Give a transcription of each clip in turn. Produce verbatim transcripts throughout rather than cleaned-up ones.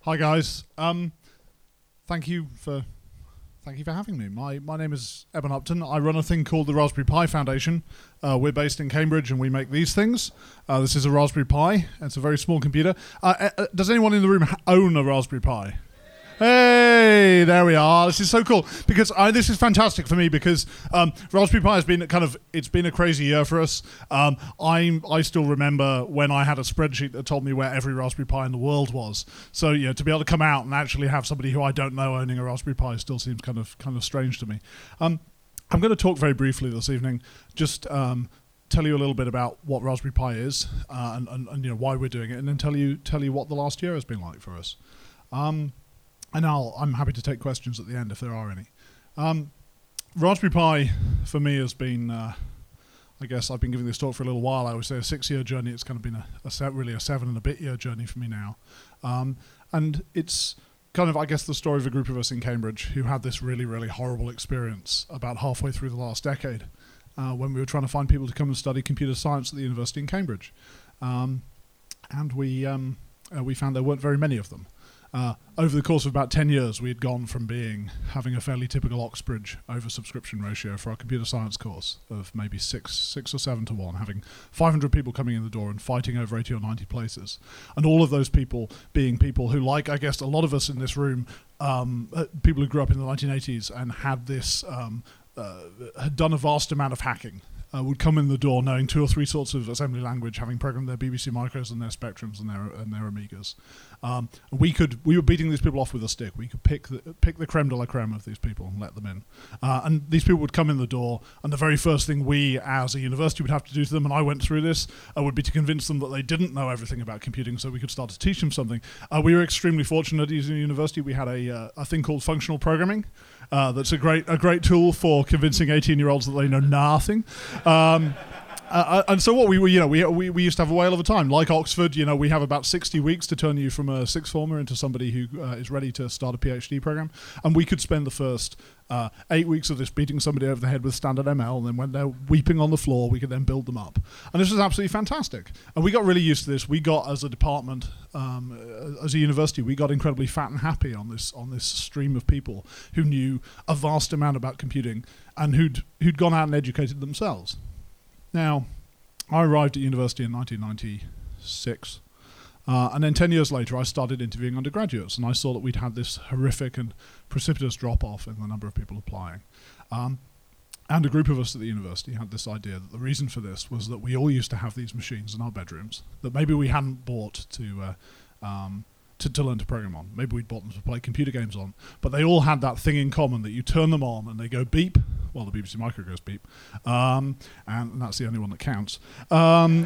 Hi guys. Um, thank you for thank you for having me. My my name is Eben Upton. I run a thing called the Raspberry Pi Foundation. Uh, we're based in Cambridge and we make these things. Uh, this is a Raspberry Pi. It's a very small computer. Uh, uh, does anyone in the room ha- own a Raspberry Pi? Hey, there we are. This is so cool because I, this is fantastic for me because um, Raspberry Pi has been kind of, it's been a crazy year for us. Um, I I still remember when I had a spreadsheet that told me where every Raspberry Pi in the world was. So, you know, to be able to come out and actually have somebody who I don't know owning a Raspberry Pi still seems kind of kind of strange to me. Um, I'm going to talk very briefly this evening, just um, tell you a little bit about what Raspberry Pi is uh, and, and, and you know why we're doing it, and then tell you tell you what the last year has been like for us. Um, And I'll, I'm happy to take questions at the end if there are any. Um, Raspberry Pi, for me, has been, uh, I guess I've been giving this talk for a little while. I would say a six-year journey. It's kind of been a, a set, really a seven and a bit year journey for me now. Um, and it's kind of, I guess, the story of a group of us in Cambridge who had this really, really horrible experience about halfway through the last decade uh, when we were trying to find people to come and study computer science at the university in Cambridge. Um, and we, um, uh, we found there weren't very many of them. Uh, over the course of about ten years, we had gone from being having a fairly typical Oxbridge oversubscription ratio for our computer science course of maybe six, six or seven to one, having five hundred people coming in the door and fighting over eighty or ninety places, and all of those people being people who, like I guess a lot of us in this room, um, uh, people who grew up in the nineteen eighties and had this um, uh, had done a vast amount of hacking. Uh, would come in the door knowing two or three sorts of assembly language, having programmed their B B C Micros and their Spectrums and their and their Amigas. Um, we could we were beating these people off with a stick. We could pick the pick the creme de la creme of these people and let them in. Uh, and these people would come in the door, and the very first thing we, as a university, would have to do to them, and I went through this, uh, would be to convince them that they didn't know everything about computing, so we could start to teach them something. Uh, we were extremely fortunate at the university. We had a uh, a thing called functional programming. Uh, that's a great a great tool for convincing eighteen-year-olds that they know nothing. Um, uh, and so what we were, you know, we, we we used to have a whale of a time. Like Oxford, you know, we have about sixty weeks to turn you from a sixth former into somebody who uh, is ready to start a PhD program. And we could spend the first uh, eight weeks of this beating somebody over the head with standard M L, and then when they're weeping on the floor, we could then build them up. And this was absolutely fantastic. And we got really used to this. We got, as a department, um, as a university, we got incredibly fat and happy on this on this stream of people who knew a vast amount about computing and who'd who'd gone out and educated themselves. Now, I arrived at university in nineteen ninety-six, uh, and then ten years later I started interviewing undergraduates, and I saw that we'd had this horrific and precipitous drop-off in the number of people applying. Um, and a group of us at the university had this idea that the reason for this was that we all used to have these machines in our bedrooms that maybe we hadn't bought to... Uh, um, To, to learn to program on. Maybe we'd bought them to play computer games on, but they all had that thing in common that you turn them on and they go beep. Well, the B B C Micro goes beep, um, and that's the only one that counts. Um,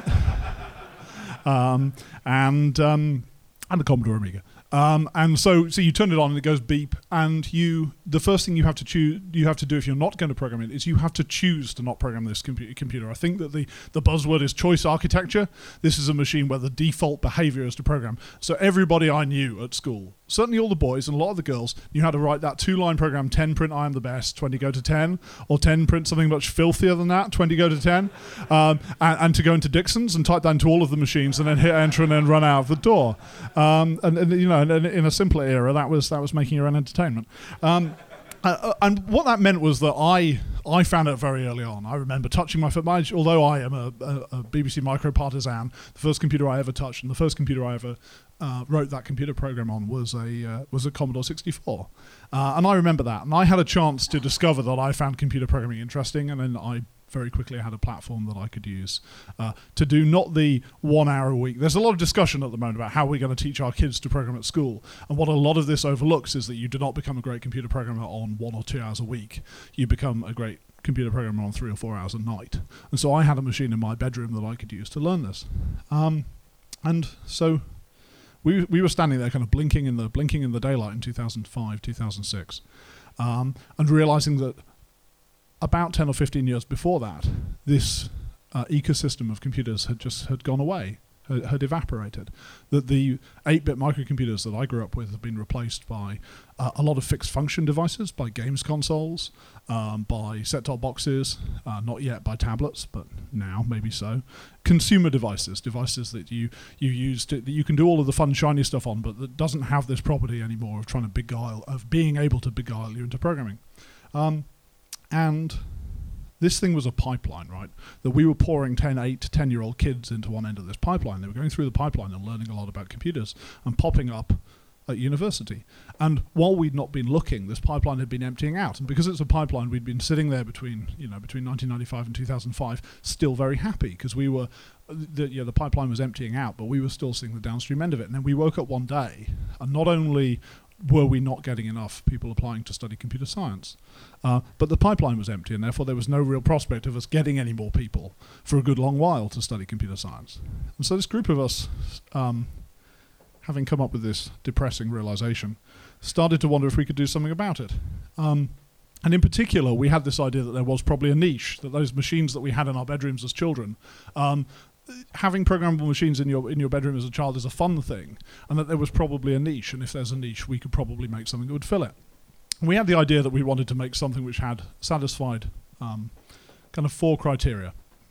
um, and um, and the Commodore Amiga. Um, and so, so you turn it on and it goes beep, and you, the first thing you have to choose, you have to do if you're not going to program it, is you have to choose to not program this compu- computer. I think that the, the buzzword is choice architecture. This is a machine where the default behavior is to program. So everybody I knew at school, certainly all the boys and a lot of the girls, knew how to write that two-line program, ten print I am the best, twenty go to ten, or ten print something much filthier than that, twenty go to ten, um, and, and to go into Dixon's and type that into all of the machines and then hit enter and then run out of the door. Um, and, and, you know, and, and in a simpler era, that was that was making your own entertainment. Um, uh, and what that meant was that I I found it very early on. I remember touching my foot. Although I am a, a, a B B C Micro partisan, the first computer I ever touched and the first computer I ever uh, wrote that computer program on was a uh, was a Commodore sixty-four. Uh, and I remember that. And I had a chance to discover that I found computer programming interesting, and then I very quickly had a platform that I could use uh, to do not the one hour a week. There's a lot of discussion at the moment about how we're going to teach our kids to program at school. And what a lot of this overlooks is that you do not become a great computer programmer on one or two hours a week. You become a great computer programmer on three or four hours a night. And so I had a machine in my bedroom that I could use to learn this. Um, and so we we were standing there kind of blinking in the blinking in the daylight in two thousand five, two thousand six, um, and realizing that about ten or fifteen years before that, this uh, ecosystem of computers had just had gone away. had, had evaporated. That the eight-bit microcomputers that I grew up with have been replaced by uh, a lot of fixed function devices, by games consoles, um, by set-top boxes, uh, not yet by tablets, but now maybe so. Consumer devices, devices that you you use to, that you can do all of the fun shiny stuff on, but that doesn't have this property anymore of trying to beguile, of being able to beguile you into programming. Um, and this thing was a pipeline, right? That we were pouring ten, eight to ten-year-old kids into one end of this pipeline. They were going through the pipeline and learning a lot about computers and popping up at university. And while we'd not been looking, this pipeline had been emptying out. And because it's a pipeline, we'd been sitting there between, you know, between nineteen ninety-five and two thousand five, still very happy because we were, the, you know, the pipeline was emptying out, but we were still seeing the downstream end of it. And then we woke up one day, and not only were we not getting enough people applying to study computer science, uh, but the pipeline was empty, and therefore there was no real prospect of us getting any more people for a good long while to study computer science. And so this group of us, um, having come up with this depressing realization, started to wonder if we could do something about it. Um, and in particular, we had this idea that there was probably a niche, that those machines that we had in our bedrooms as children, um, having programmable machines in your in your bedroom as a child is a fun thing, and that there was probably a niche, and if there's a niche, we could probably make something that would fill it. And we had the idea that we wanted to make something which had satisfied um, kind of four criteria.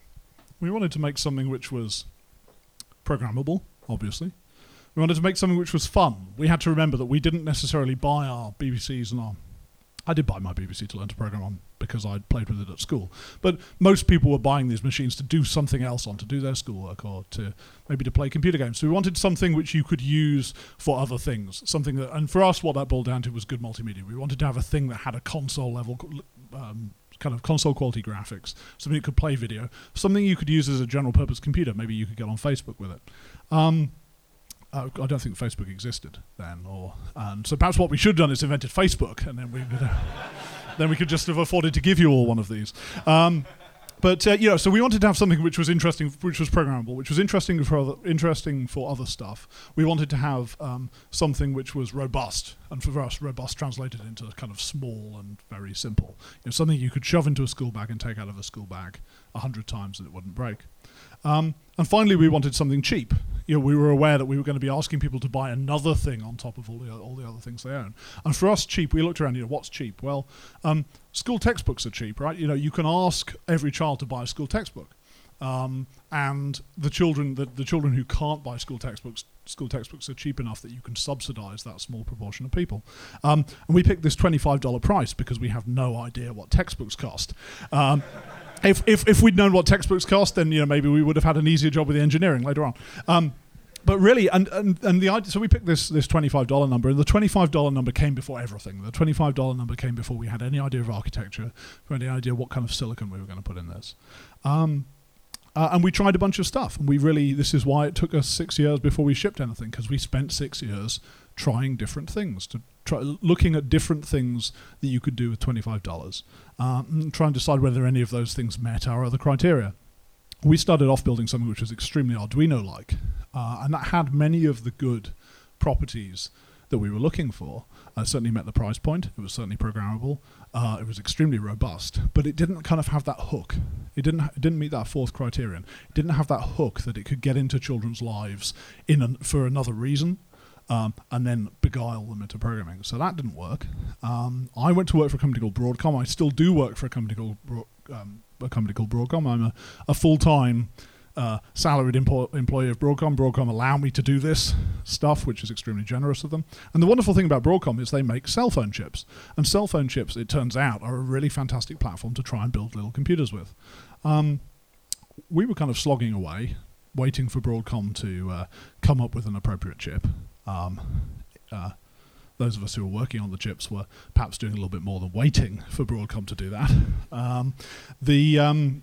We wanted to make something which was programmable, obviously. We wanted to make something which was fun. We had to remember that we didn't necessarily buy our B B Cs and our... I did buy my B B C to learn to program on because I'd played with it at school. But most people were buying these machines to do something else on, to do their schoolwork or to maybe to play computer games. So we wanted something which you could use for other things. Something that, and for us, what that boiled down to was good multimedia. We wanted to have a thing that had a console level, um, kind of console quality graphics, something that could play video, something you could use as a general purpose computer. Maybe you could get on Facebook with it. Um, Uh, I don't think Facebook existed then, or and so perhaps what we should have done is invented Facebook, and then we could, uh, then we could just have afforded to give you all one of these. Um, but uh, you know, so we wanted to have something which was interesting, which was programmable, which was interesting for other, interesting for other stuff. We wanted to have um, something which was robust, and for us, robust translated into kind of small and very simple. You know, something you could shove into a school bag and take out of a school bag a hundred times and it wouldn't break. Um, and finally, we wanted something cheap. You know, we were aware that we were going to be asking people to buy another thing on top of all the all the other things they own. And for us, cheap, we looked around. You know, what's cheap? Well, um, school textbooks are cheap, right? You know, you can ask every child to buy a school textbook, um, and the children, the, the children who can't buy school textbooks, school textbooks are cheap enough that you can subsidise that small proportion of people. Um, and we picked this twenty-five dollars price because we have no idea what textbooks cost. Um, If, if if we'd known what textbooks cost, then you know maybe we would have had an easier job with the engineering later on. Um, but really, and, and and the idea, so we picked this this twenty-five dollars number, and the twenty-five dollars number came before everything. The twenty-five dollars number came before we had any idea of architecture, any idea what kind of silicon we were going to put in this. Um, uh, and we tried a bunch of stuff, and we really, this is why it took us six years before we shipped anything, because we spent six years trying different things, to try looking at different things that you could do with twenty-five dollars, um, and try and decide whether any of those things met our other criteria. We started off building something which was extremely Arduino-like, uh, and that had many of the good properties that we were looking for. Uh, it certainly met the price point. It was certainly programmable. Uh, it was extremely robust, but it didn't kind of have that hook. It didn't. It didn't meet that fourth criterion. It didn't have that hook that it could get into children's lives in an, for another reason. Um, and then beguile them into programming. So that didn't work. Um, I went to work for a company called Broadcom. I still do work for a company called Bro- um, a company called Broadcom. I'm a, a full-time uh, salaried empo- employee of Broadcom. Broadcom allow me to do this stuff, which is extremely generous of them. And the wonderful thing about Broadcom is they make cell phone chips. And cell phone chips, it turns out, are a really fantastic platform to try and build little computers with. Um, we were kind of slogging away, waiting for Broadcom to uh, come up with an appropriate chip. Um, uh, those of us who were working on the chips were perhaps doing a little bit more than waiting for Broadcom to do that. Um, the um,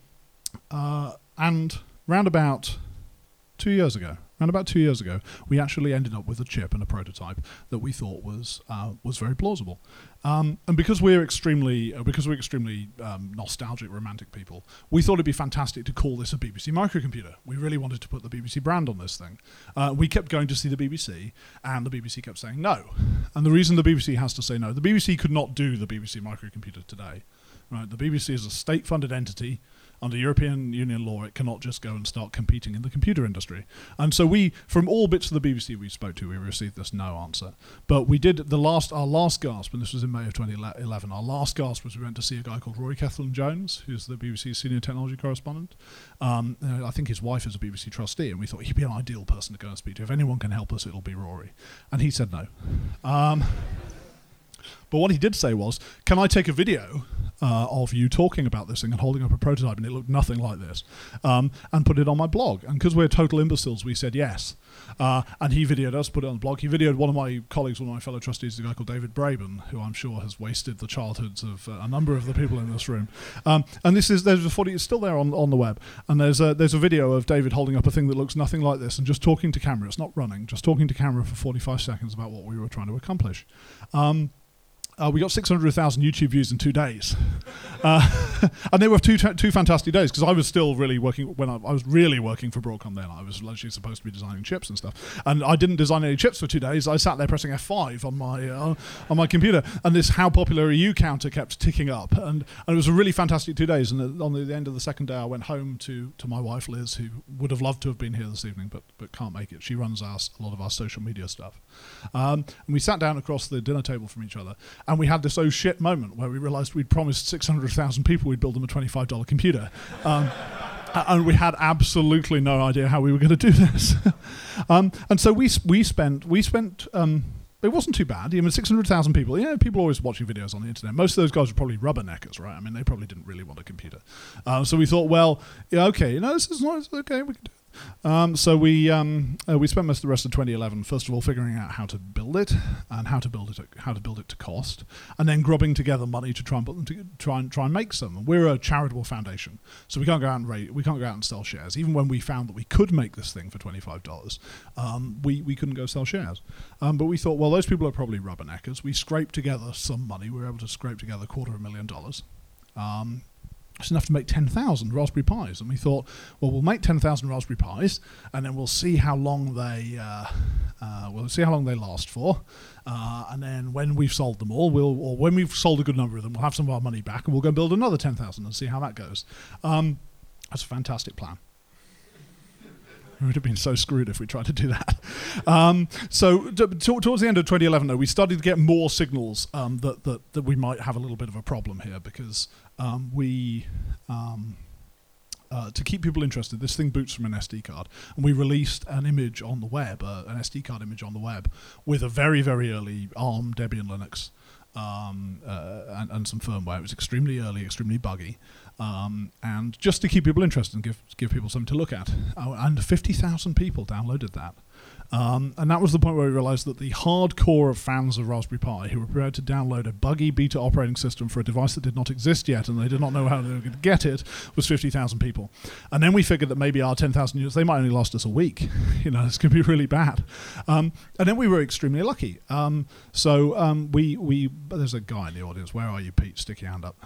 uh, and round about two years ago, around about two years ago, we actually ended up with a chip and a prototype that we thought was uh, was very plausible. Um, and because we're extremely uh, because we're extremely um, nostalgic, romantic people, we thought it'd be fantastic to call this a B B C microcomputer. We really wanted to put the B B C brand on this thing. Uh, we kept going to see the B B C, and the B B C kept saying no. And the reason the B B C has to say no, the B B C could not do the B B C microcomputer today. Right? The B B C is a state-funded entity. under European Union law, it cannot just go and start competing in the computer industry. And so we, from all bits of the B B C we spoke to, we received this no answer. But we did the last, our last gasp, and this was in May of twenty eleven, our last gasp was we went to see a guy called Rory Kethlen-Jones, who's the B B C senior technology correspondent. Um, I think his wife is a B B C trustee, and we thought he'd be an ideal person to go and speak to. If anyone can help us, it'll be Rory. And he said no. Um, but what he did say was, can I take a video uh, of you talking about this thing and holding up a prototype, and it looked nothing like this, um, and put it on my blog? And because we're total imbeciles, we said yes. Uh, and he videoed us, put it on the blog. He videoed one of my colleagues, one of my fellow trustees, a guy called David Braben, who I'm sure has wasted the childhoods of uh, a number of the people in this room. Um, and this is there's a forty, it's still there on, on the web. And there's a, there's a video of David holding up a thing that looks nothing like this and just talking to camera. It's not running, just talking to camera for forty-five seconds about what we were trying to accomplish. Um, Uh, we got six hundred thousand YouTube views in two days. Uh, and they were two t- two fantastic days, because I was still really working, when I, I was really working for Broadcom then. I was literally supposed to be designing chips and stuff. And I didn't design any chips for two days. I sat there pressing F five on my uh, on my computer, and this how popular are you counter kept ticking up. And, and it was a really fantastic two days. And the, on the, the end of the second day, I went home to, to my wife, Liz, who would have loved to have been here this evening, but, but can't make it. She runs our, a lot of our social media stuff. Um, and we sat down across the dinner table from each other, and we had this oh shit moment where we realized we'd promised six hundred thousand people we'd build them a twenty-five dollars computer. Um, and we had absolutely no idea how we were going to do this. um, and so we we spent, we spent um, it wasn't too bad. I mean, six hundred thousand people, yeah, people are always watching videos on the internet. Most of those guys were probably rubberneckers, right? I mean, they probably didn't really want a computer. Uh, so we thought, well, yeah, okay, you know, this is nice, okay, we can do it. Um, so we um, uh, we spent most of the rest of twenty eleven, first of all, figuring out how to build it and how to build it, how to build it to cost, and then grubbing together money to try and put them to try and try and make some. We're a charitable foundation, so we can't go out and rate, we can't go out and sell shares. Even when we found that we could make this thing for twenty-five dollars, um, we we couldn't go sell shares. Um, but we thought, well, those people are probably rubberneckers. We scraped together some money. We were able to scrape together a quarter of a million dollars. Um, It's enough to make ten thousand Raspberry Pis. And we thought, well, we'll make ten thousand Raspberry Pis, and then we'll see how long they uh, uh, we'll see how long they last for. Uh, and then when we've sold them all, we'll or when we've sold a good number of them, we'll have some of our money back, and we'll go build another ten thousand and see how that goes. Um, that's a fantastic plan. We would have been so screwed if we tried to do that. Um, so t- t- towards the end of twenty eleven, though, we started to get more signals um, that, that that we might have a little bit of a problem here, because um, we, um, uh, to keep people interested, this thing boots from an S D card, and we released an image on the web, uh, an S D card image on the web, with a very, very early ARM Debian Linux um, uh, and, and some firmware. It was extremely early, extremely buggy. Um, and just to keep people interested and give give people something to look at. Oh, and fifty thousand people downloaded that. Um, and that was the point where we realized that the hardcore of fans of Raspberry Pi, who were prepared to download a buggy beta operating system for a device that did not exist yet, and they did not know how they were going to get it, was fifty thousand people. And then we figured that maybe our ten thousand units, they might only last us a week. You know, it's going to be really bad. Um, and then we were extremely lucky. Um, so um, we, we, there's a guy in the audience. Where are you, Pete? Stick your hand up.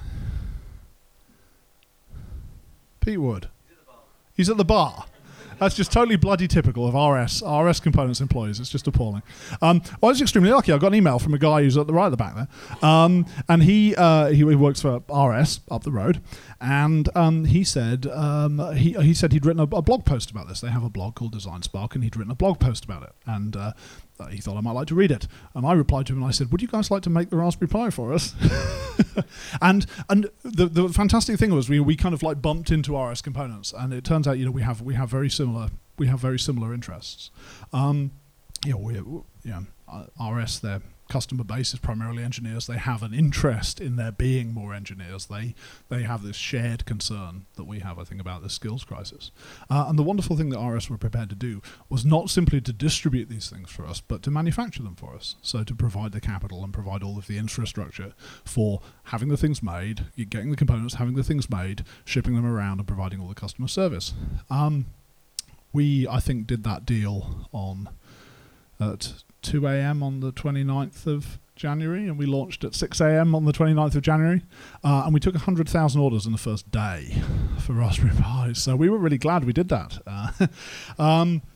Pete Wood. He's at the bar. That's just totally bloody typical of R S, R S Components employees. It's just appalling. Um, well, I was extremely lucky. I got an email from a guy who's at the right at the back there, um, and he uh, he works for R S up the road, and um, he said um, he he said he'd written a, a blog post about this. They have a blog called Design Spark, and he'd written a blog post about it, and uh, he thought I might like to read it. And I replied to him and I said, "Would you guys like to make the Raspberry Pi for us?" and and the the fantastic thing was we we kind of like bumped into R S Components, and it turns out you know we have we have very similar we have very similar interests. Um, you know, we you know, R S, their customer base is primarily engineers. They have an interest in there being more engineers. They they have this shared concern that we have, I think, about the skills crisis. Uh, and the wonderful thing that R S were prepared to do was not simply to distribute these things for us, but to manufacture them for us. So to provide the capital and provide all of the infrastructure for having the things made, getting the components, having the things made, shipping them around, and providing all the customer service. Um, we, I think, did that deal on at two a.m. on the twenty-ninth of January, and we launched at six a.m. on the twenty-ninth of January, uh, and we took one hundred thousand orders in the first day for Raspberry Pis, so we were really glad we did that. Uh, um,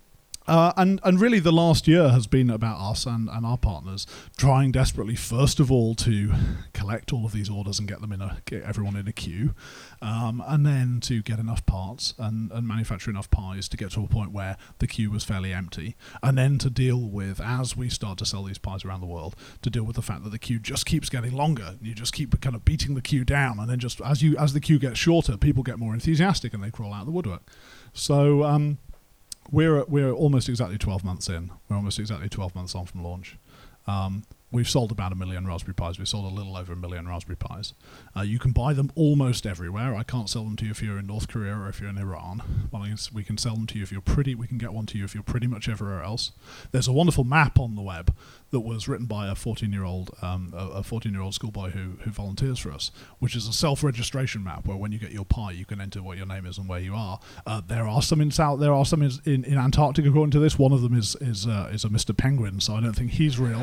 Uh, and, and really the last year has been about us and, and our partners trying desperately, first of all, to collect all of these orders and get them in a get everyone in a queue, um, and then to get enough parts and, and manufacture enough pies to get to a point where the queue was fairly empty, and then to deal with, as we start to sell these pies around the world, to deal with the fact that the queue just keeps getting longer. You just keep kind of beating the queue down, and then just as you as the queue gets shorter, people get more enthusiastic and they crawl out of the woodwork. So um, we're we're almost exactly twelve months in. We're almost exactly twelve months on from launch. Um, we've sold about a million Raspberry Pis. We've sold a little over a million Raspberry Pis. Uh, you can buy them almost everywhere. I can't sell them to you if you're in North Korea or if you're in Iran. Well, we can sell them to you if you're pretty. We can get one to you if you're pretty much everywhere else. There's a wonderful map on the web that was written by a fourteen-year-old um, a fourteen-year-old schoolboy who who volunteers for us, which is a self-registration map where when you get your pie, you can enter what your name is and where you are. Uh, there are some in South. There are some in, in, in Antarctica, according to this. One of them is is uh, is a Mister Penguin, so I don't think he's real.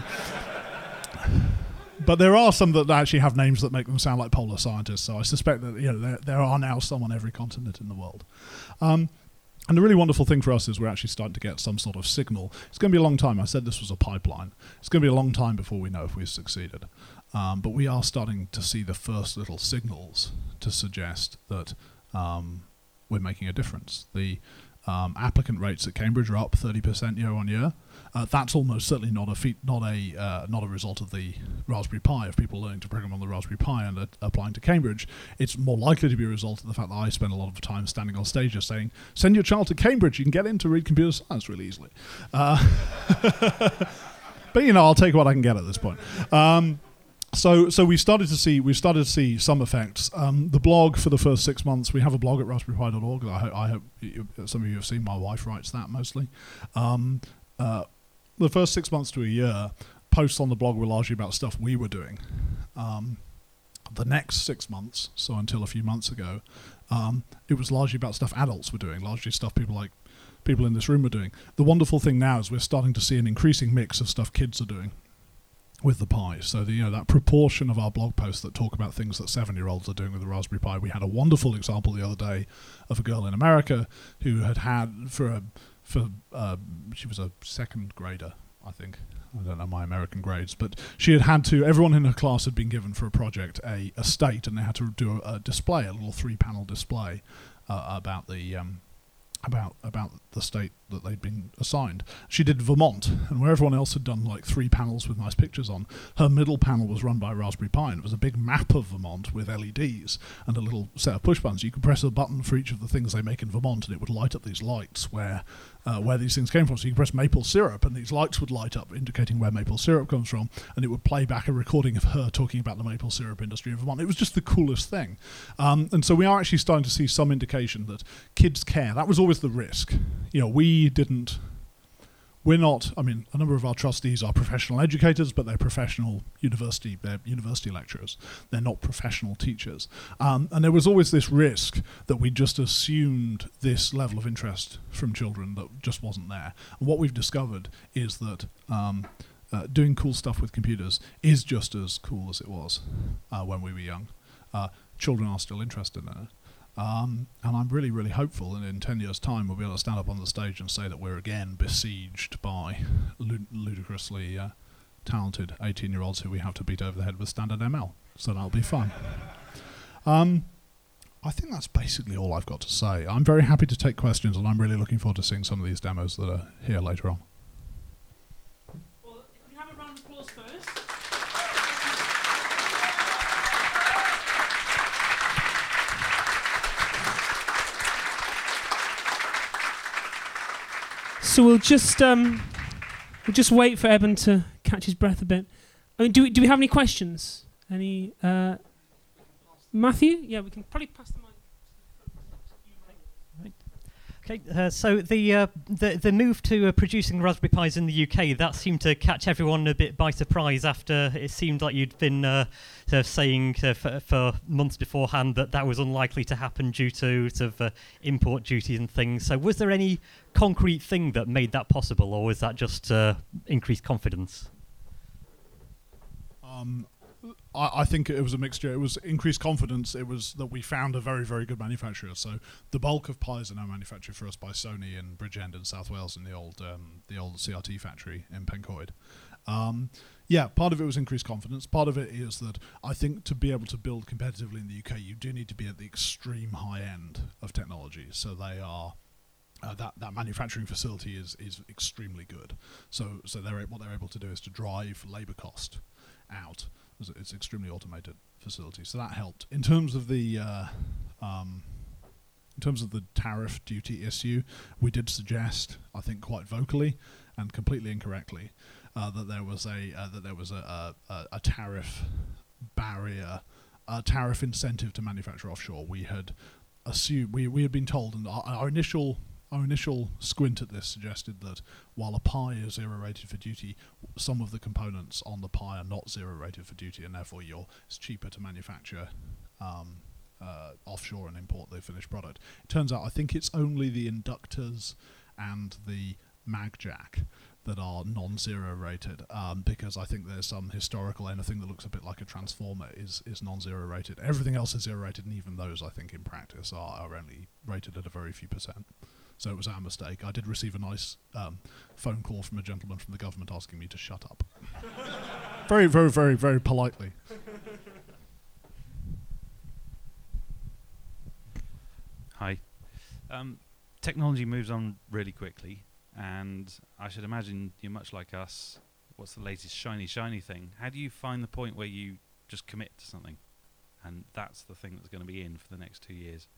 But there are some that actually have names that make them sound like polar scientists, so I suspect that you know there, there are now some on every continent in the world. Um, and the really wonderful thing for us is we're actually starting to get some sort of signal. It's going to be a long time. I said this was a pipeline. It's going to be a long time before we know if we've succeeded. Um, but we are starting to see the first little signals to suggest that um, we're making a difference. The um, applicant rates at Cambridge are up thirty percent year on year. Uh, that's almost certainly not a feat, not a uh, not a result of the Raspberry Pi, of people learning to program on the Raspberry Pi and uh, applying to Cambridge. It's more likely to be a result of the fact that I spend a lot of time standing on stage just saying, send your child to Cambridge, you can get in to read computer science really easily. Uh, but, you know, I'll take what I can get at this point. Um, So, so we started to see we started to see some effects. Um, the blog for the first six months. We have a blog at raspberry pi dot org. I, ho- I hope you, some of you have seen. My wife writes that mostly. Um, uh, the first six months to a year, posts on the blog were largely about stuff we were doing. Um, the next six months, so until a few months ago, um, it was largely about stuff adults were doing. Largely stuff people like people in this room were doing. The wonderful thing now is we're starting to see an increasing mix of stuff kids are doing with the Pi. So the, you know, that proportion of our blog posts that talk about things that seven-year-olds are doing with the Raspberry Pi. We had a wonderful example the other day of a girl in America who had had for a for uh, she was a second grader, I think. I don't know my American grades, but she had had to. Everyone in her class had been given for a project a estate, and they had to do a, a display, a little three-panel display uh, about the. Um, about about the state that they'd been assigned. She did Vermont, and where everyone else had done like three panels with nice pictures on, her middle panel was run by Raspberry Pi, and it was a big map of Vermont with L E Ds and a little set of push buttons. You could press a button for each of the things they make in Vermont, and it would light up these lights where uh, where these things came from. So you could press maple syrup, and these lights would light up, indicating where maple syrup comes from, and it would play back a recording of her talking about the maple syrup industry in Vermont. It was just the coolest thing. Um, and so we are actually starting to see some indication that kids care. That was always the risk. You know, we didn't, we're not, I mean, a number of our trustees are professional educators, but they're professional university, they're university lecturers. They're not professional teachers. Um, and there was always this risk that we just assumed this level of interest from children that just wasn't there. And what we've discovered is that um, uh, doing cool stuff with computers is just as cool as it was uh, when we were young. Uh, children are still interested in it. Um, and I'm really, really hopeful that in ten years' time we'll be able to stand up on the stage and say that we're again besieged by lud- ludicrously uh, talented eighteen-year-olds who we have to beat over the head with standard M L. So that'll be fun. Um, I think that's basically all I've got to say. I'm very happy to take questions, and I'm really looking forward to seeing some of these demos that are here later on. Well, if we have a round of applause first. So we'll just um, we'll just wait for Eben to catch his breath a bit. I mean, do we do we have any questions? Any uh, Matthew? Yeah, we can probably pass the mic. Right. Okay, uh, so the, uh, the the move to uh, producing Raspberry Pis in the U K, that seemed to catch everyone a bit by surprise after it seemed like you'd been uh, sort of saying uh, for, for months beforehand that that was unlikely to happen due to sort of uh, import duties and things. So was there any concrete thing that made that possible, or was that just uh, increased confidence? Um, I, I think it was a mixture. It was increased confidence. It was that we found a very, very good manufacturer. So the bulk of pies are now manufactured for us by Sony in Bridgend in South Wales in the old um, the old C R T factory in Pencoed. Um, yeah, part of it was increased confidence. Part of it is that I think to be able to build competitively in the U K, you do need to be at the extreme high end of technology. So they are uh, that that manufacturing facility is is extremely good. So so they're what they're able to do is to drive labour cost out. It's, it's extremely automated facility, so that helped. In terms of the uh, um, in terms of the tariff duty issue, we did suggest, I think, quite vocally and completely incorrectly, uh, that there was a uh, that there was a, a, a tariff barrier, a tariff incentive to manufacture offshore. We had assumed we we had been told, and our, our initial our initial squint at this suggested that while a pie is zero rated for duty, some of the components on the pie are not zero rated for duty, and therefore you're, it's cheaper to manufacture um, uh, offshore and import the finished product. It turns out I think it's only the inductors and the mag jack that are non-zero rated, um, because I think there's some historical, anything that looks a bit like a transformer is, is non-zero rated. Everything else is zero rated, and even those I think in practice are, are only rated at a very few percent. So it was our mistake. I did receive a nice um, phone call from a gentleman from the government asking me to shut up. very, very, very, very politely. Hi. Um, technology moves on really quickly, and I should imagine you're much like us. What's the latest shiny, shiny thing? How do you find the point where you just commit to something, and that's the thing that's going to be in for the next two years?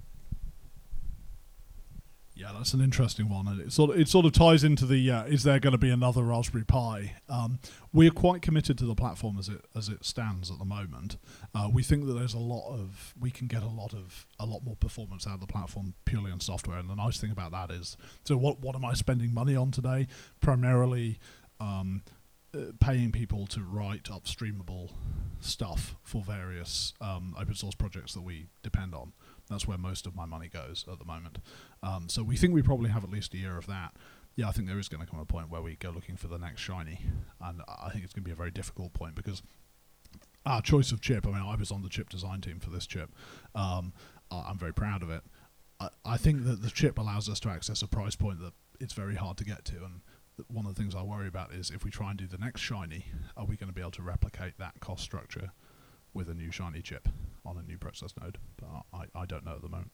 Yeah, that's an interesting one, and it sort of, it sort of ties into the uh, is there going to be another Raspberry Pi? Um, we're quite committed to the platform as it as it stands at the moment. Uh, we think that there's a lot of we can get a lot of a lot more performance out of the platform purely on software. And the nice thing about that is, so what what am I spending money on today? Primarily um, uh, paying people to write upstreamable stuff for various um, open source projects that we depend on. That's where most of my money goes at the moment. Um, so we think we probably have at least a year of that. Yeah, I think there is going to come a point where we go looking for the next shiny. And I think it's going to be a very difficult point because our choice of chip, I mean, I was on the chip design team for this chip. Um, I'm very proud of it. I, I think that the chip allows us to access a price point that it's very hard to get to. And one of the things I worry about is if we try and do the next shiny, are we going to be able to replicate that cost structure with a new shiny chip on a new process node? But I, I don't know at the moment.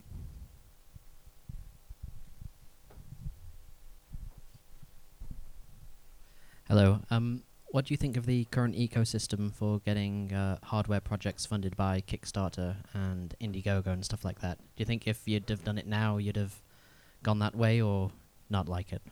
Hello. Um, what do you think of the current ecosystem for getting uh, hardware projects funded by Kickstarter and Indiegogo and stuff like that? Do you think if you'd have done it now, you'd have gone that way or not like it?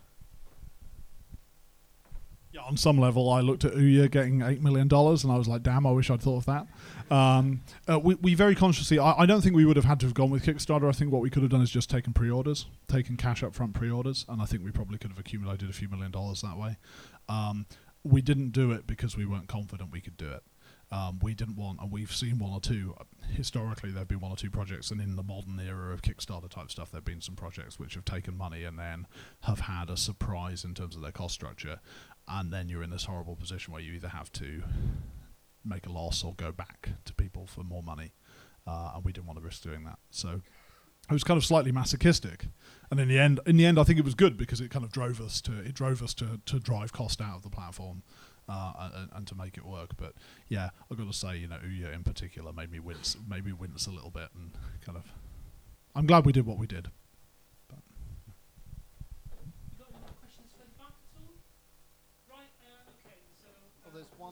Yeah, on some level, I looked at Ouya getting eight million dollars and I was like, damn, I wish I'd thought of that. Um, uh, we, we very consciously, I, I don't think we would have had to have gone with Kickstarter. I think what we could have done is just taken pre-orders, taken cash up-front pre-orders, and I think we probably could have accumulated a few million dollars that way. Um, we didn't do it because we weren't confident we could do it. Um, we didn't want, and we've seen one or two, historically there have been one or two projects, and in the modern era of Kickstarter type stuff, there have been some projects which have taken money and then have had a surprise in terms of their cost structure. And then you're in this horrible position where you either have to make a loss or go back to people for more money. Uh, and we didn't want to risk doing that. So it was kind of slightly masochistic. And in the end, in the end, I think it was good because it kind of drove us to it drove us to, to drive cost out of the platform uh, and, and to make it work. But yeah, I've got to say, you know, Ouya in particular made me wince, made me wince a little bit, and kind of. I'm glad we did what we did. There's one.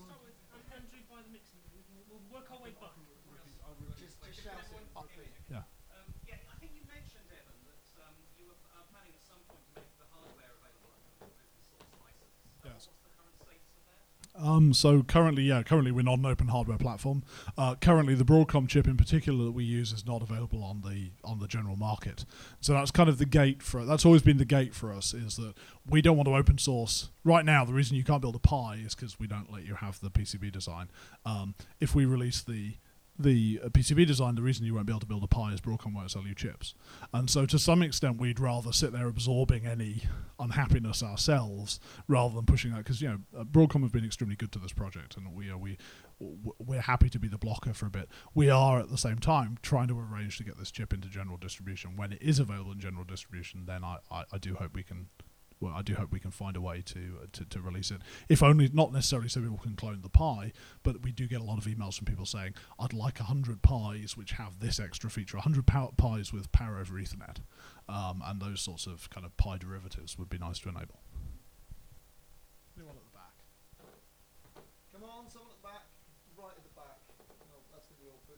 We'll work our way back. Yeah. Um, yeah, I think you mentioned, Evan, that um, you were uh, planning at some point to make the hardware available under an open source license. Uh, Yes. What's the current status of that? Um, so currently, yeah, currently we're not an open hardware platform. Uh, currently, the Broadcom chip in particular that we use is not available on the on the general market. So that's kind of the gate for. That's always been the gate for us, is that we don't want to open source. Right now, the reason you can't build a Pi is because we don't let you have the P C B design. Um, if we release the the uh, P C B design, the reason you won't be able to build a Pi is Broadcom won't sell you chips. And so to some extent we'd rather sit there absorbing any unhappiness ourselves rather than pushing that, because you know uh, Broadcom have been extremely good to this project, and we are we w- we're happy to be the blocker for a bit. We are at the same time trying to arrange to get this chip into general distribution. When it is available in general distribution, then I, I, I do hope we can Well, I do hope we can find a way to, uh, to to release it. If only, not necessarily so people can clone the Pi, but we do get a lot of emails from people saying, I'd like one hundred Pis which have this extra feature, one hundred power, Pis with power over Ethernet, um, and those sorts of kind of Pi derivatives would be nice to enable. Anyone at the back? Come on, someone at the back, right at the back. No, that's going to be awkward.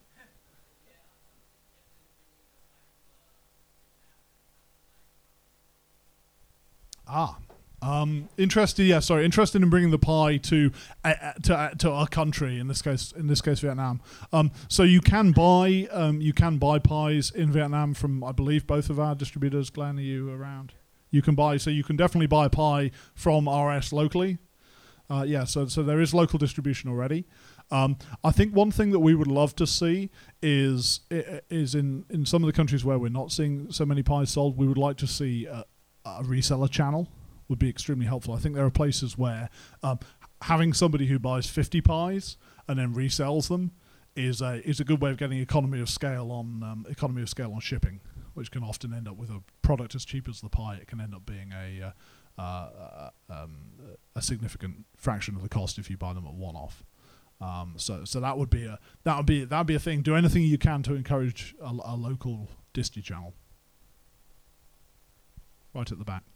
Ah, um, interested. Yeah, sorry. Interested in bringing the Pi to uh, uh, to uh, to our country. In this case, in this case, Vietnam. Um, so you can buy um, you can buy Pis in Vietnam from, I believe, both of our distributors. Glenn, are you around? You can buy. So you can definitely buy a Pi from R S locally. Uh, yeah. So so there is local distribution already. Um, I think one thing that we would love to see is is in in some of the countries where we're not seeing so many Pis sold, we would like to see Uh, a reseller channel would be extremely helpful. I think there are places where um, having somebody who buys fifty Pis and then resells them is a is a good way of getting economy of scale on um, economy of scale on shipping, which can often end up with a product as cheap as the Pi. It can end up being a uh, uh, um, a significant fraction of the cost if you buy them at one off. Um, so so that would be a that would be that would be a thing. Do anything you can to encourage a, a local disti channel. Right at the back.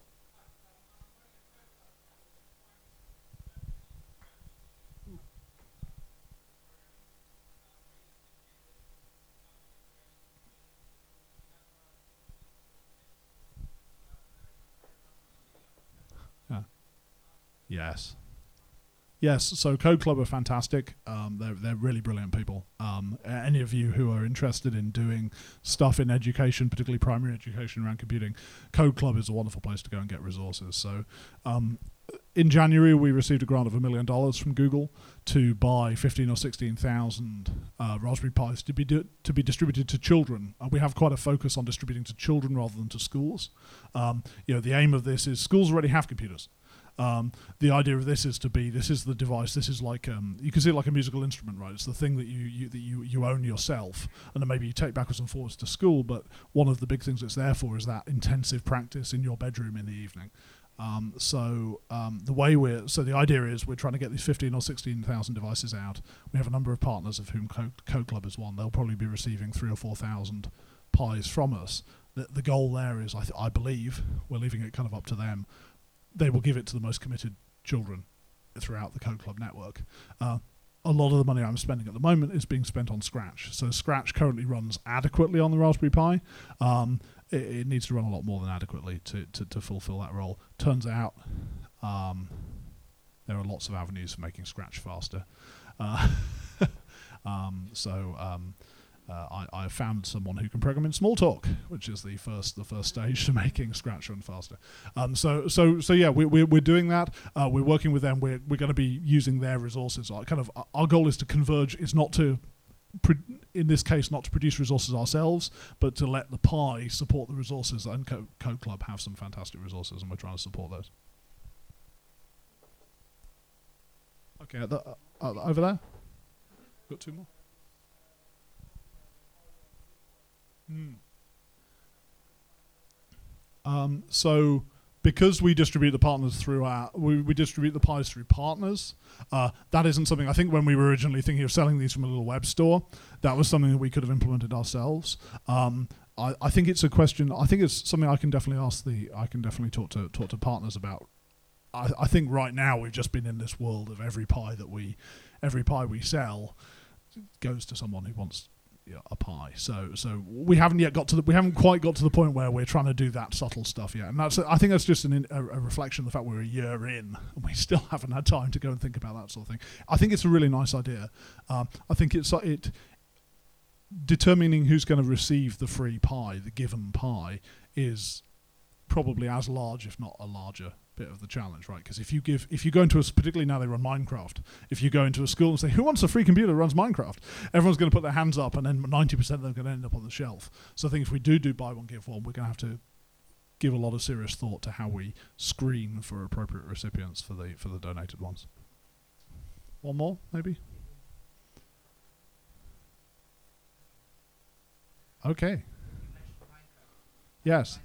Yeah. Yes. Yes, so Code Club are fantastic. Um, they're they're really brilliant people. Um, any of you who are interested in doing stuff in education, particularly primary education around computing, Code Club is a wonderful place to go and get resources. So, um, in January we received a grant of a million dollars from Google to buy fifteen or sixteen thousand uh, Raspberry Pis to be di- to be distributed to children. Uh, we have quite a focus on distributing to children rather than to schools. Um, you know, the aim of this is schools already have computers. Um, the idea of this is to be, this is the device, this is like, um, you can see it like a musical instrument, right? It's the thing that you, you that you, you own yourself, and then maybe you take backwards and forwards to school, but one of the big things it's there for is that intensive practice in your bedroom in the evening. Um, so um, the way we're, so the idea is we're trying to get these fifteen or sixteen thousand devices out. We have a number of partners, of whom Code, Code Club is one. They'll probably be receiving three or four thousand Pis from us. The, the goal there is, I, th- I believe, we're leaving it kind of up to them, they will give it to the most committed children throughout the Code Club network. Uh, a lot of the money I'm spending at the moment is being spent on Scratch. So Scratch currently runs adequately on the Raspberry Pi. Um, it, it needs to run a lot more than adequately to, to, to fulfill that role. Turns out um, there are lots of avenues for making Scratch faster. Uh, um, so... Um, Uh, I, I found someone who can program in Smalltalk, which is the first the first stage to making Scratch run faster. Um, so so so yeah, we, we, we're doing that. Uh, we're working with them. We're we're going to be using their resources. Our kind of our goal is to converge. Is not to, pro- in this case, not to produce resources ourselves, but to let the Pi support the resources. And Co- Code Club have some fantastic resources, and we're trying to support those. Okay, the, uh, over there. Got two more. Hmm. Um, so because we distribute the partners through our, we, we distribute the Pis through partners, uh, that isn't something, I think when we were originally thinking of selling these from a little web store, that was something that we could have implemented ourselves. Um, I, I think it's a question, I think it's something I can definitely ask the, I can definitely talk to talk to partners about. I, I think right now we've just been in this world of every Pi that we, every Pi we sell goes to someone who wants Yeah, a Pi. So so we haven't yet got to the, we haven't quite got to the point where we're trying to do that subtle stuff yet, and that's I think that's just an in, a, a reflection of the fact we're a year in and we still haven't had time to go and think about that sort of thing. I think it's a really nice idea. Um, I think it's it determining who's going to receive the free Pi, the given Pi, is probably as large, if not a larger bit of the challenge, right? Because if you give, if you go into a, s- particularly now they run Minecraft, if you go into a school and say, who wants a free computer that runs Minecraft? Everyone's going to put their hands up, and then ninety percent of them are going to end up on the shelf. So I think if we do do buy one, give one, we're going to have to give a lot of serious thought to how we screen for appropriate recipients for the for the donated ones. One more, maybe? Okay. Yes.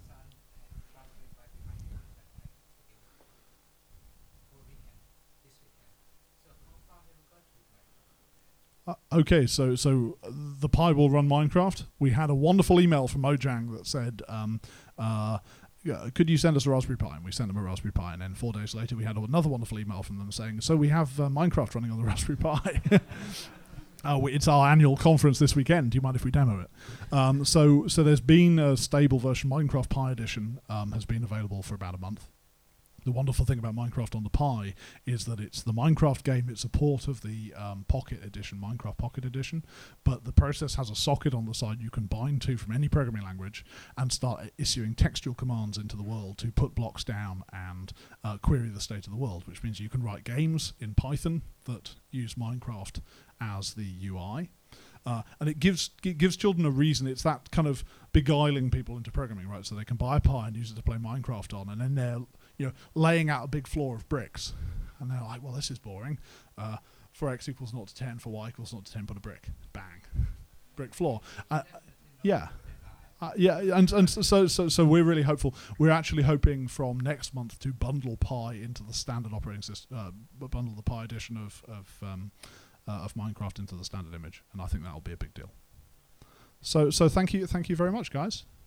Uh, okay, so so uh, the Pi will run Minecraft. We had a wonderful email from Mojang that said, um, uh, yeah, could you send us a Raspberry Pi? And we sent them a Raspberry Pi, and then four days later we had another wonderful email from them saying, so we have uh, Minecraft running on the Raspberry Pi. Oh, it's our annual conference this weekend. Do you mind if we demo it? Um, so, so there's been a stable version. Minecraft Pi Edition um, has been available for about a month. The wonderful thing about Minecraft on the Pi is that it's the Minecraft game. It's a port of the um, Pocket Edition, Minecraft Pocket Edition, but the process has a socket on the side you can bind to from any programming language and start issuing textual commands into the world to put blocks down and uh, query the state of the world, which means you can write games in Python that use Minecraft as the U I. Uh, and it gives it gives children a reason. It's that kind of beguiling people into programming, right? So they can buy a Pi and use it to play Minecraft on, and then they're you know laying out a big floor of bricks, and they're like, well, this is boring. Uh, for x equals zero to ten, for y equals zero to ten, put a brick, bang, brick floor. Uh, yeah. Uh, yeah, and and so so so we're really hopeful. We're actually hoping from next month to bundle Pi into the standard operating system, uh, bundle the Pi edition of of um, uh, of Minecraft into the standard image, and I think that'll be a big deal. So so thank you thank you very much, guys.